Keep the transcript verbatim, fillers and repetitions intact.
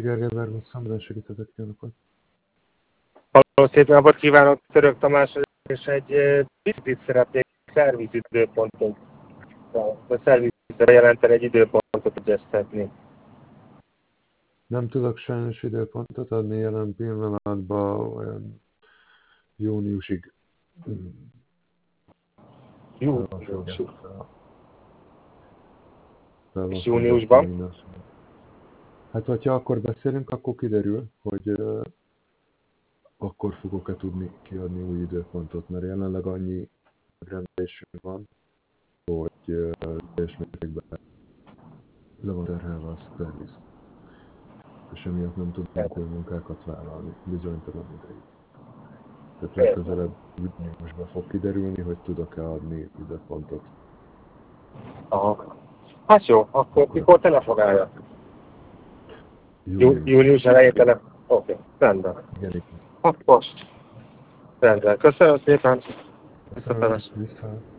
Gergely Bergman segítetek, jó napot! Halló, szép napot kívánok, Török Tamás, és egy picit szeretnék szervizidőpontot, a szervizre jelenteni egy időpontot egyeztetni. Nem tudok sajnos időpontot adni jelen pillanatban, olyan júniusig. Júniusig. És júniusban? Hát, hogyha akkor beszélünk, akkor kiderül, hogy uh, akkor fogok-e tudni kiadni új időpontot, mert jelenleg annyi rendelésünk van, hogy uh, teljes mértékben le van terhelve a szerviz. És emiatt nem tudunk új munkákat vállalni bizonytalan ideig. Tehát legközelebb júniusban fog kiderülni, hogy tudok-e adni időpontot. Aha. Hát jó, akkor, akkor mikor telefonálja? Június, Június elején telefon. Oké, okay. Rendben. Igen, igen. Akkor rendben. Köszönöm szépen. Köszönöm, viszont.